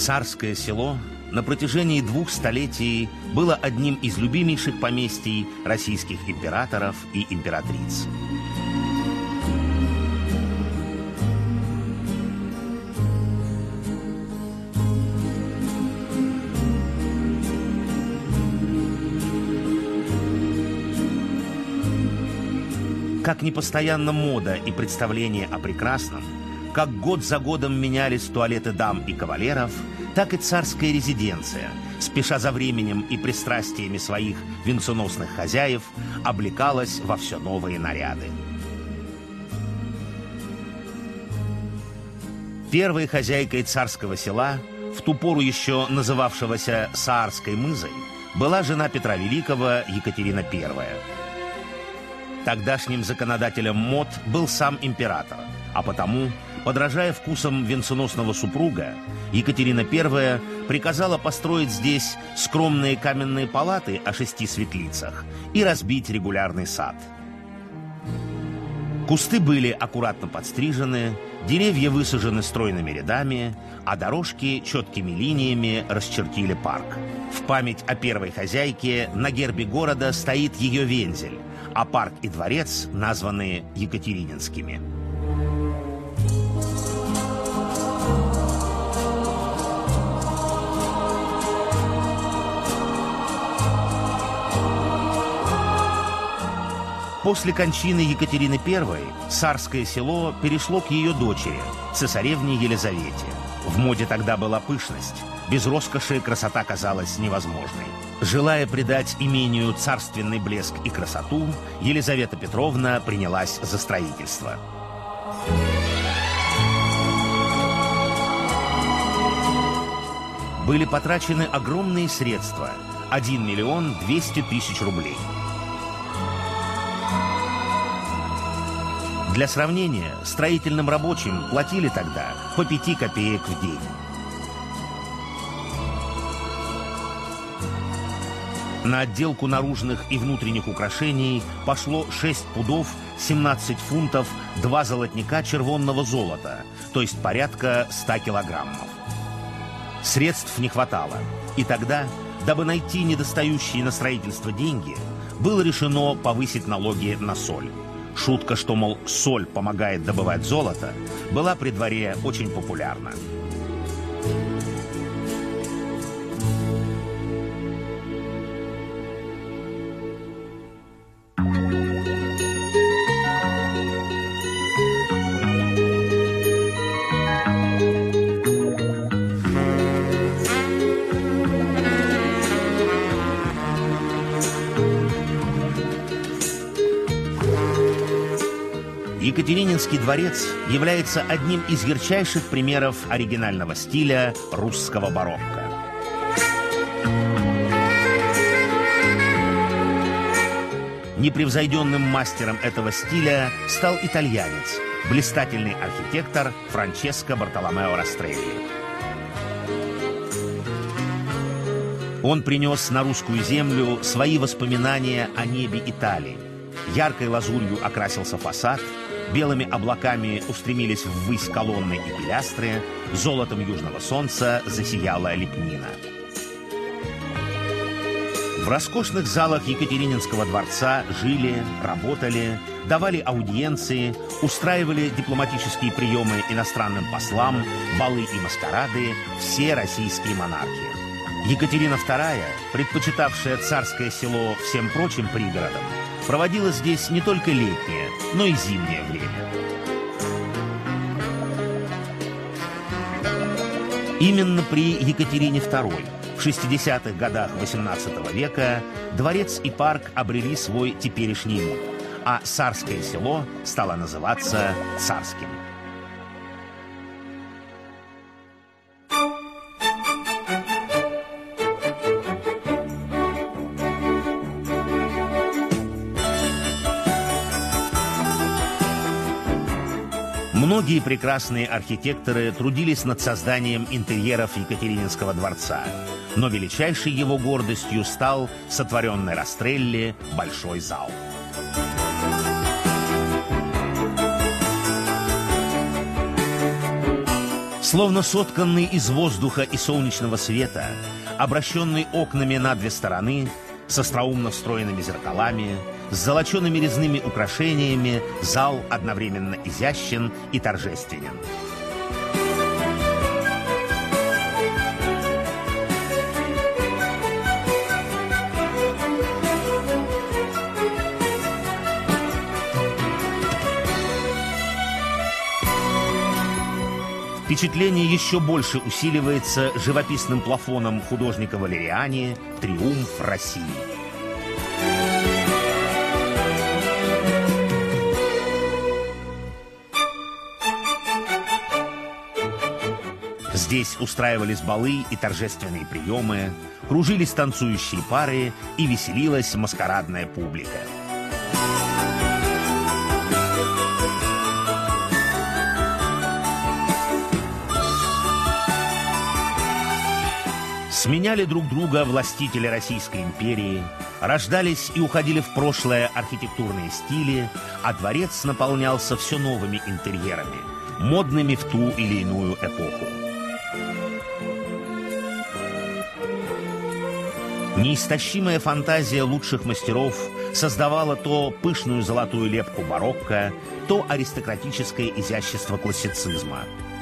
Царское село на протяжении 2 столетий было одним из любимейших поместий российских императоров и императриц. Как непостоянна мода и представление о прекрасном, как год за годом менялись туалеты дам и кавалеров, так и царская резиденция, спеша за временем и пристрастиями своих венценосных хозяев, облекалась во все новые наряды. Первой хозяйкой царского села, в ту пору еще называвшегося Саарской мызой, была жена Петра Великого Екатерина I. Тогдашним законодателем мод был сам император, а потому, подражая вкусам венценосного супруга, Екатерина I приказала построить здесь скромные каменные палаты о 6 светлицах и разбить регулярный сад. Кусты были аккуратно подстрижены, деревья высажены стройными рядами, а дорожки четкими линиями расчертили парк. В память о первой хозяйке на гербе города стоит ее вензель, а парк и дворец названы Екатерининскими. После кончины Екатерины I Саарское село перешло к ее дочери, цесаревне Елизавете. В моде тогда была пышность. Без роскоши красота казалась невозможной. Желая придать имению царственный блеск и красоту, Елизавета Петровна принялась за строительство. Были потрачены огромные средства – 1 200 000 рублей. Для сравнения, строительным рабочим платили тогда по 5 копеек в день. На отделку наружных и внутренних украшений пошло 6 пудов, 17 фунтов, 2 золотника червонного золота, то есть порядка 100 килограммов. Средств не хватало, и тогда, дабы найти недостающие на строительство деньги, было решено повысить налоги на соль. Шутка, что, мол, соль помогает добывать золото, была при дворе очень популярна. Екатерининский дворец является одним из ярчайших примеров оригинального стиля русского барокко. Непревзойденным мастером этого стиля стал итальянец, блистательный архитектор Франческо Бартоломео Растрелли. Он принес на русскую землю свои воспоминания о небе Италии. Яркой лазурью окрасился фасад, белыми облаками устремились ввысь колонны и пилястры, золотом южного солнца засияла лепнина. В роскошных залах Екатерининского дворца жили, работали, давали аудиенции, устраивали дипломатические приемы иностранным послам, балы и маскарады все российские монархи. Екатерина II, предпочитавшая царское село всем прочим пригородам, проводила здесь не только летнее, но и зимнее время. Именно при Екатерине II в 60-х годах XVIII века дворец и парк обрели свой теперешний вид, а Саарское село стало называться Царским. Многие прекрасные архитекторы трудились над созданием интерьеров Екатерининского дворца, но величайшей его гордостью стал сотворенный Растрелли большой зал. Словно сотканный из воздуха и солнечного света, обращенный окнами на две стороны, с остроумно встроенными зеркалами, с золочеными резными украшениями, зал одновременно изящен и торжественен. Впечатление еще больше усиливается живописным плафоном художника Валериани «Триумф России». Здесь устраивались балы и торжественные приемы, кружились танцующие пары и веселилась маскарадная публика. Сменяли друг друга властители Российской империи, рождались и уходили в прошлое архитектурные стили, а дворец наполнялся все новыми интерьерами, модными в ту или иную эпоху. Неистощимая фантазия лучших мастеров создавала то пышную золотую лепку барокко, то аристократическое изящество классицизма.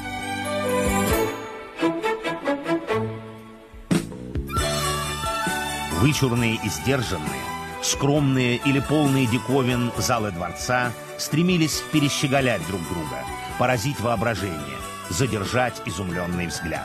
Вычурные и сдержанные, скромные или полные диковин залы дворца стремились перещеголять друг друга, поразить воображение, задержать изумленный взгляд.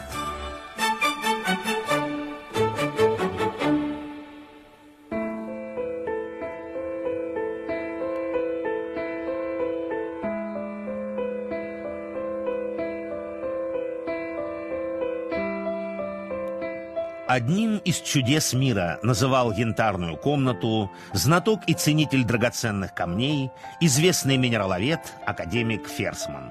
Одним из чудес мира называл янтарную комнату знаток и ценитель драгоценных камней, известный минераловед, академик Ферсман.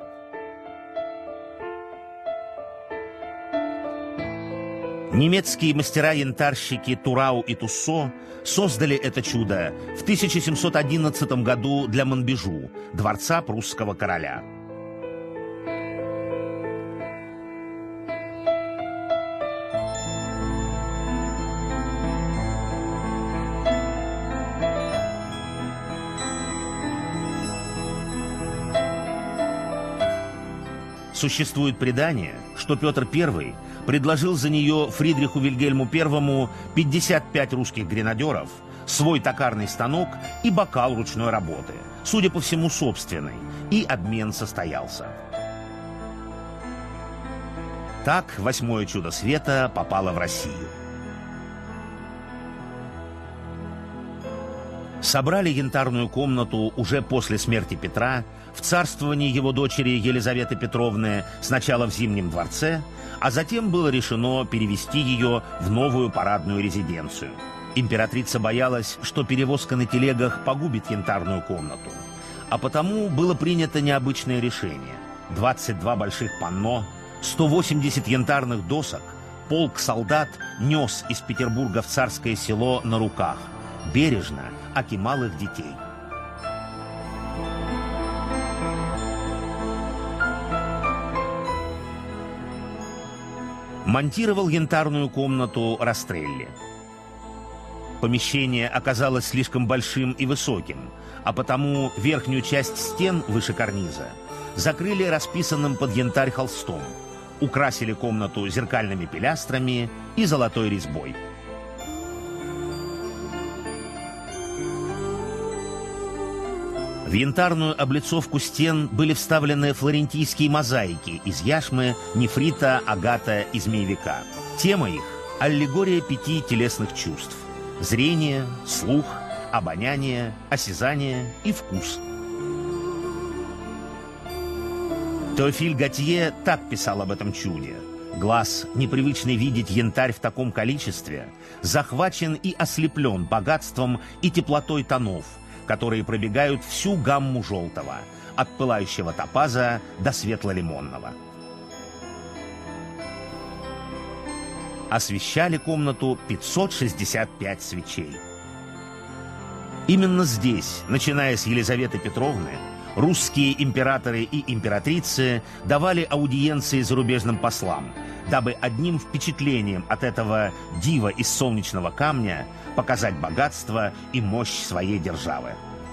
Немецкие мастера-янтарщики Турау и Туссо создали это чудо в 1711 году для Монбежу, дворца прусского короля. Существует предание, что Петр I предложил за нее Фридриху Вильгельму I 55 русских гренадеров, свой токарный станок и бокал ручной работы, судя по всему, собственный, и обмен состоялся. Так восьмое чудо света попало в Россию. Собрали янтарную комнату уже после смерти Петра в царствовании его дочери Елизаветы Петровны сначала в Зимнем дворце, а затем было решено перевести ее в новую парадную резиденцию. Императрица боялась, что перевозка на телегах погубит янтарную комнату, а потому было принято необычное решение. 22 больших панно, 180 янтарных досок полк солдат нес из Петербурга в Царское Село на руках, бережно, аки малых детей. Монтировал янтарную комнату Растрелли. Помещение оказалось слишком большим и высоким, а потому верхнюю часть стен выше карниза закрыли расписанным под янтарь холстом, украсили комнату зеркальными пилястрами и золотой резьбой. В янтарную облицовку стен были вставлены флорентийские мозаики из яшмы, нефрита, агата и змеевика. Тема их – аллегория 5 телесных чувств – зрение, слух, обоняние, осязание и вкус. Теофиль Готье так писал об этом чуде. Глаз, непривычный видеть янтарь в таком количестве, захвачен и ослеплен богатством и теплотой тонов, которые пробегают всю гамму желтого, от пылающего топаза до светло-лимонного. Освещали комнату 565 свечей. Именно здесь, начиная с Елизаветы Петровны, Русские императоры и императрицы давали аудиенции зарубежным послам, дабы одним впечатлением от этого дива из солнечного камня показать богатство и мощь своей державы.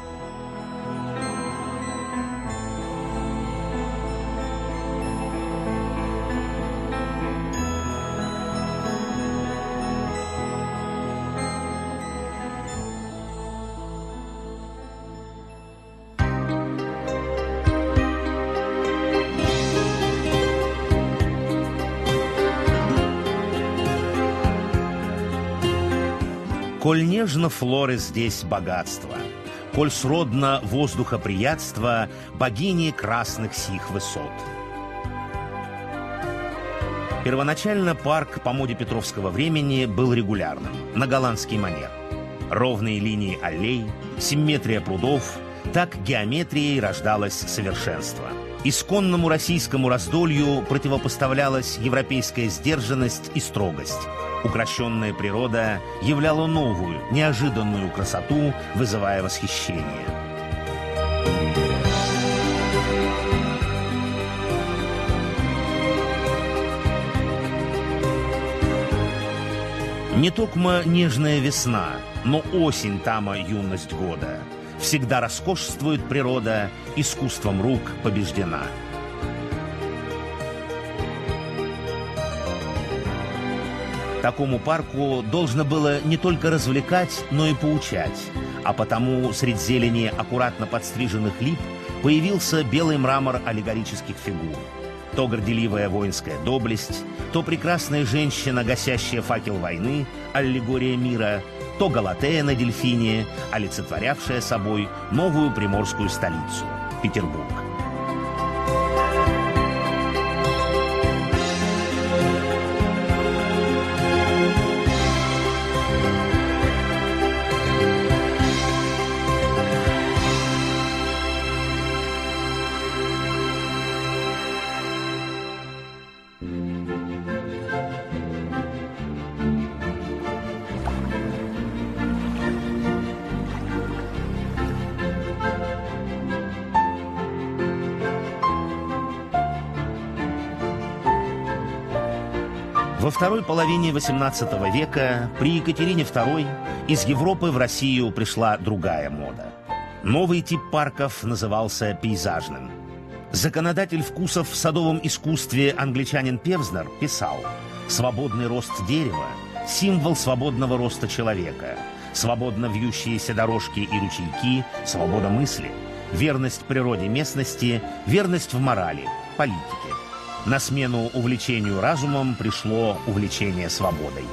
Коль нежно флоры здесь богатство, коль сродно воздухоприятство богини красных сих высот. Первоначально парк по моде петровского времени был регулярным, на голландский манер. Ровные линии аллей, симметрия прудов, так геометрией рождалось совершенство. Исконному российскому раздолью противопоставлялась европейская сдержанность и строгость. Укрощенная природа являла новую, неожиданную красоту, вызывая восхищение. Не токмо нежная весна, но осень тама юность года. Всегда роскошествует природа, искусством рук побеждена. Такому парку должно было не только развлекать, но и поучать, а потому средь зелени аккуратно подстриженных лип появился белый мрамор аллегорических фигур. То горделивая воинская доблесть, то прекрасная женщина, гасящая факел войны, аллегория мира, то Галатея на дельфине, олицетворявшая собой новую приморскую столицу – Петербург. Во второй половине XVIII века при Екатерине II из Европы в Россию пришла другая мода. Новый тип парков назывался пейзажным. Законодатель вкусов в садовом искусстве англичанин Певзнер писал: «Свободный рост дерева – символ свободного роста человека, свободно вьющиеся дорожки и ручейки – свобода мысли, верность природе местности, верность в морали, политике». На смену увлечению разумом пришло увлечение свободой.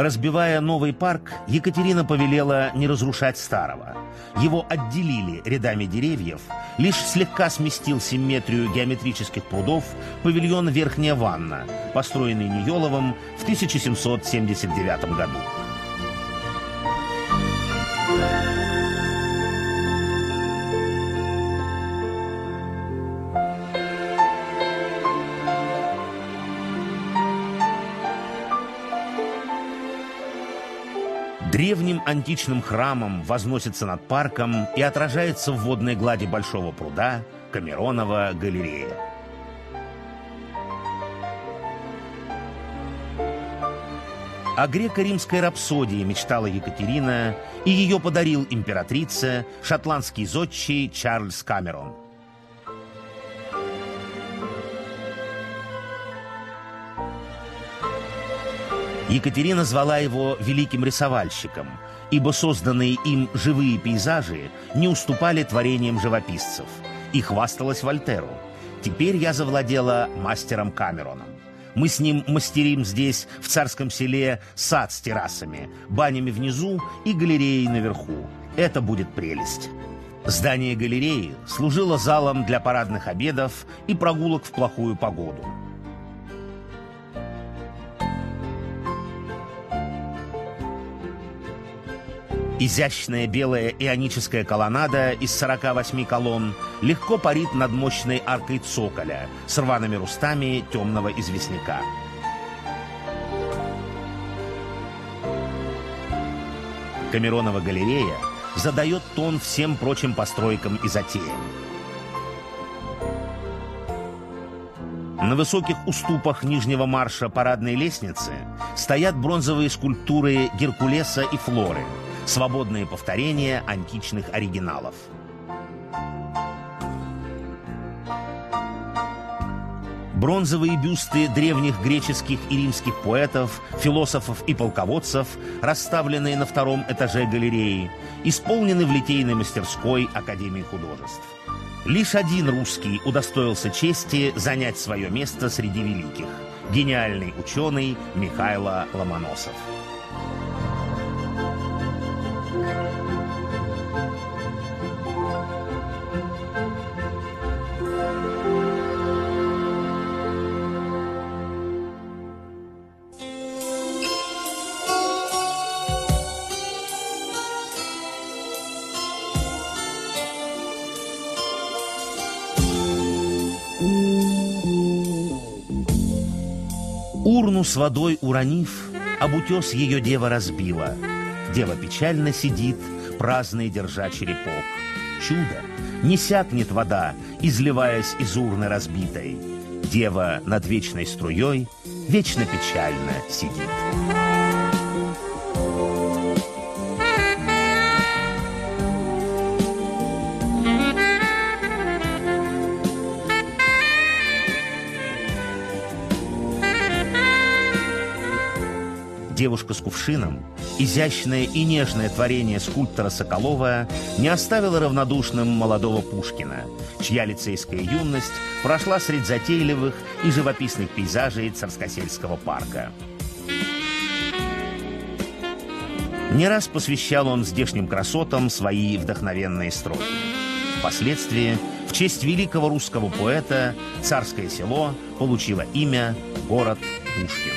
Разбивая новый парк, Екатерина повелела не разрушать старого. Его отделили рядами деревьев, лишь слегка сместил симметрию геометрических прудов павильон «Верхняя Ванна», построенный Ниеловым в 1779 году. Древним античным храмом возносится над парком и отражается в водной глади большого пруда Камеронова галерея. О греко-римской рапсодии мечтала Екатерина, и ее подарил императрице шотландский зодчий Чарльз Камерон. Екатерина звала его великим рисовальщиком, ибо созданные им живые пейзажи не уступали творениям живописцев, и хвасталась Вольтеру: «Теперь я завладела мастером Камероном. Мы с ним мастерим здесь, в Царском Селе, сад с террасами, банями внизу и галереей наверху. Это будет прелесть». Здание галереи служило залом для парадных обедов и прогулок в плохую погоду. Изящная белая ионическая колоннада из 48 колонн легко парит над мощной аркой цоколя с рваными рустами темного известняка. Камеронова галерея задает тон всем прочим постройкам и затеям. На высоких уступах нижнего марша парадной лестницы стоят бронзовые скульптуры Геркулеса и Флоры, свободные повторения античных оригиналов. Бронзовые бюсты древних греческих и римских поэтов, философов и полководцев, расставленные на втором этаже галереи, исполнены в литейной мастерской Академии художеств. Лишь один русский удостоился чести занять свое место среди великих – гениальный ученый Михайло Ломоносов. Урну с водой уронив, об утес ее дева разбила. Дева печально сидит, праздный держа черепок. Чудо! Не сякнет вода, изливаясь из урны разбитой. Дева над вечной струей вечно печально сидит. «Девушка с кувшином», изящное и нежное творение скульптора Соколова, не оставило равнодушным молодого Пушкина, чья лицейская юность прошла среди затейливых и живописных пейзажей Царскосельского парка. Не раз посвящал он здешним красотам свои вдохновенные строки. Впоследствии, в честь великого русского поэта, Царское Село получило имя город Пушкин.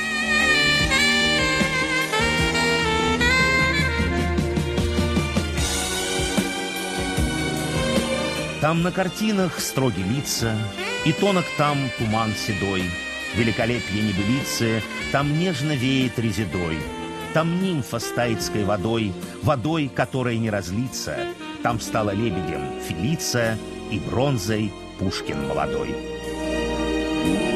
Там на картинах строги лица, и тонок там туман седой, великолепие небылицы, там нежно веет резедой, там нимфа с таицкой водой, водой, которой не разлиться, там стала лебедем Фелиция и бронзой Пушкин молодой.